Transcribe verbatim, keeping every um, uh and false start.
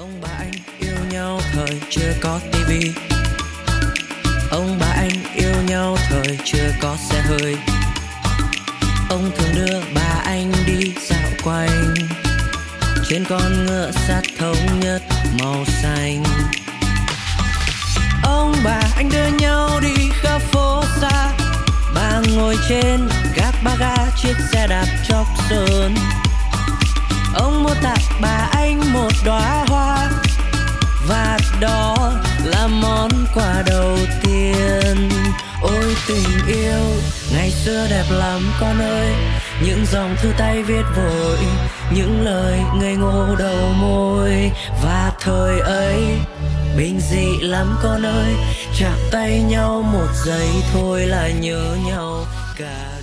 Ông bà anh yêu nhau thời chưa có tivi. Ông bà anh yêu nhau thời chưa có xe hơi. Ông thường đưa bà anh đi dạo quanh trên con ngựa sắt thống nhất màu xanh. Ông bà anh đưa nhau đi khắp phố xa. Bà ngồi trên gác ba ga chiếc xe đạp chóc sơn. Ông mua tặng bà anh một đóa hoa, và đó là món quà đầu tiên. Ôi tình yêu ngày xưa đẹp lắm con ơi, những dòng thư tay viết vội, những lời ngây ngô đầu môi. Và thời ấy bình dị lắm con ơi, chạm tay nhau một giây thôi là nhớ nhau cả